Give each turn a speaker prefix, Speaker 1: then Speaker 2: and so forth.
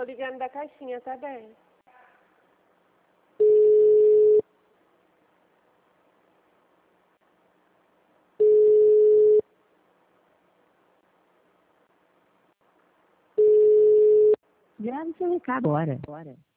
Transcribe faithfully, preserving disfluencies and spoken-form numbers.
Speaker 1: Tô ligando da caixinha, tá bem?
Speaker 2: Grave seu recado agora.